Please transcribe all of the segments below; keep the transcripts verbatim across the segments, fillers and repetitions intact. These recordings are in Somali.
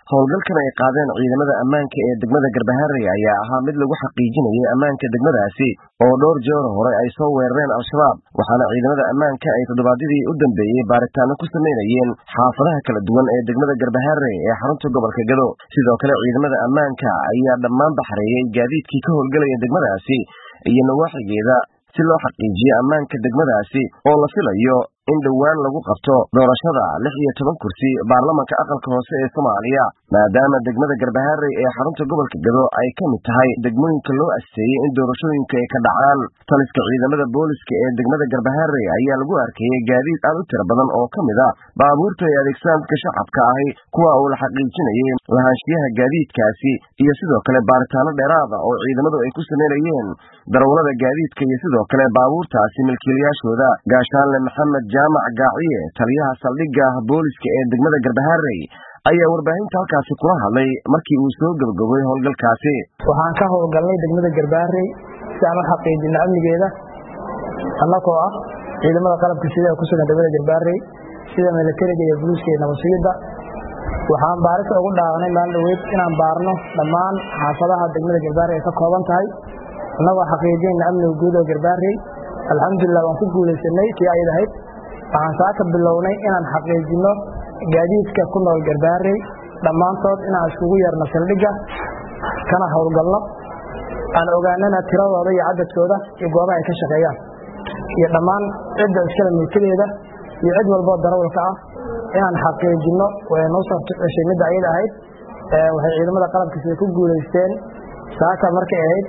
howlgalkan ay qaadeen ciidamada ammaanka ee degmada Garbaharey ayaa ahaa mid lagu xaqiijinayay ammaanka degmadaasi oo dhowr jeer hore ay soo weerareen al-shabaab waxaana ciidamada ammaanka ay toddobaadadii u dambeeyay baaritaano ku sameynayeen xaafadaha kala duwan ee degmada Garbaharey ee xarunta gobolka Gado sidoo kale ciidamada ammaanka ayaa dhammaan baxreeyay gaadiidkii ka howlgalaya degmadaasi iyo nawaaxigeeda si loo xaqiijiyo ammaanka degmadaasi oo la filayo in dhawaan lagu qabto doorashada lix iyo toban kursi baarlamaanka aqalka hoose ee Soomaaliya maadaama degmada Garbaharey ee xarunta gobolka Gado ay ka mid tahay degmooyinka loo asteeyay in doorashooyinka ay ka dhacaan taliska ciidamada booliska ee degmada Garbaharey ayaa lagu arkayay gaadiid aad u tiro badan oo ka mid ah baabuurta ay adeegsadaan shacabka ahi kuwa uu la xaqiijinayay lahaanshiyaha gaadiidkaasi iyo sidoo kale baaritaano dheeraad ah oo ciidamadu ay ku sameeyeen darawalada gaadiidka iyo sidoo kale baabuurtaasi milkiilayaashooda gaashaanle Maxamed jaamac gaaciye taliyaha saldhigga booliska ee degmada Garbaharey ayaa warbaahinta halkaasi kula hadlay markii uu soo gabagabay howlgalkaasi waxaan ka howlgalnay degmada Garbaharey si aan u xaqiijino amnigeeda annagoo ah ciidamada qalabka sida ku sugan degmada Garbaharey sida militariga iyo booliska iyo nabadgelyada waxaan baaris ugu dhaawnay maalin dhaweyd inaan baarno dhammaan xaafadaha degmada Garbaharey ka kooban tahay annagoo xaqiijinayna amniga guud ee Garbaharey alxamdulillah waan ku guuleysanay tii ay ahayd waxaan saaka bilownay inaan xaqiijino gaadiidka ku nool Garbaharey dhammaantood inaan iskugu yeerno saldhigga kana howlgalno aan ogaanana tiradooda iyo cadadkooda iyo goobaha ay ka shaqeeyaan iyo dhammaan cidda iskala milkigeeda iyo cid walbo darawalka ah inaan xaqiijino way noo soo tushay mid ay ahayd waxay ciidamada qalabka sida ku guuleysteen saaka markay ahayd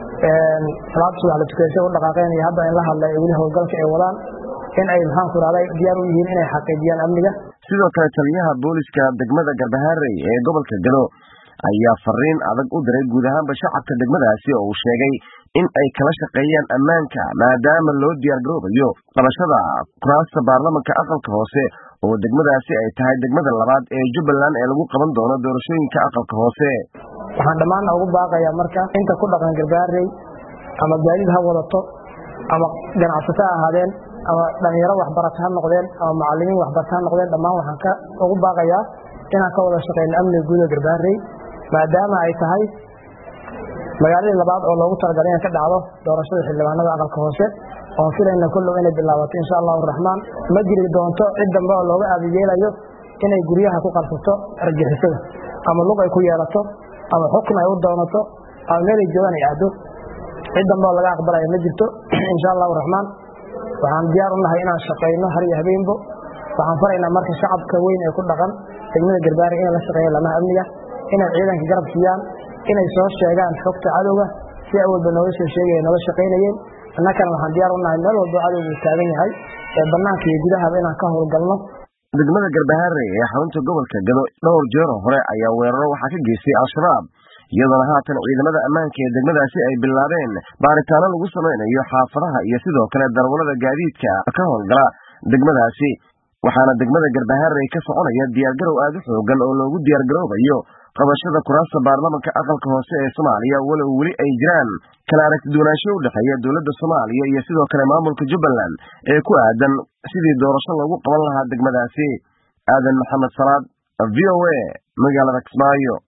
salaad subax la tukaysay u dhaqaaqeen iyo hadda in la hadlay weli howlgalka ay wadaan in ay maxaan ku raacay diyaar u yihiin inay xaqiijiyaan amniga sidoo kale taliyaha booliska degmada Garbaharey ee gobolka Gado ayaa fariin adag u diray guud ahaan shacabka degmadaasi oo uu sheegay in ay kala shaqeeyaan ammaanka maadaama loo diyaar garoobayo qabashada kuraasta baarlamaanka aqalka hoose oo degmadaasi ay tahay degmada labaad ee Jubbaland ee lagu qaban doono doorashooyinka aqalka hoose waxaan dhammaan ugu baaqayaa marka inta ku dhaqan Garbaharey ama gaadiid ha wadato ama ganacsato ahaadeen ama dhalinyaro waxbarasho ha noqdeen ama macallimiin waxbarasho ha noqdeen dhammaan waxaan ka ugu baaqayaa inaan ka wada shaqeyno amniga guud ee Garbaharey maadaama ay tahay magaalada labaad oo loogu talagalay in ka dhacdo doorashada xildhibaanada aqalka hoose oo filayna kullu inay bilaabato insha Allahu Rahmaan ma jiri doonto cid dambe oo looga adeegayo inay guriyaha ku qalsato argixisada ama lug ay ku yeelato ama xukun ay u doonato ama meel ay joogaan ay aado cid dambe oo laga aqbalayo ma jirto insha Allahu Rahmaan waxaan diyaar u nahay inaan shaqeyno har iyo habeenbo waxaan faraynaa marka shacabka weyn ee ku dhaqan degmada Garbaharey in la shaqeeyo lama amniga inay ciidanka garab siiyaan inay soo sheegaan xogta cadowga si awalba nooga soo sheegay nooga shaqeynayeen annagana waxaan diyaar u nahay meel walba cadowgu taagan yahay ee banaanka iyo gudaha inaan ka howlgalno degmada Garbaharey ee xarunta gobolka Gado dhowr jeer hore ayaa weeraro waxa ka geystay al-shabaab iyadoo haatan ciidamada ammaanka ee degmadaasi ay bilaabeen baaritaano lagu sameynayo xaafadaha iyo sidoo kale darawalada gaadiidka ka howlgala degmadaasi waxaana degmada Garbaharey ka soconaya diyaar garow aad u xoogan oo loogu diyaar garoobayo qabashada kuraasta baarlamaanka aqalka hoose ee Soomaaliya walow weli ay jiraan kala aragti duwanaansho u dhaxeeya dowladda Soomaaliya iyo sidoo kale maamulka Jubbaland ee ku aadan sidii doorasho lagu qaban lahaa degmadaasi aadan maxamed salaad V O A magaalada Kismaayo.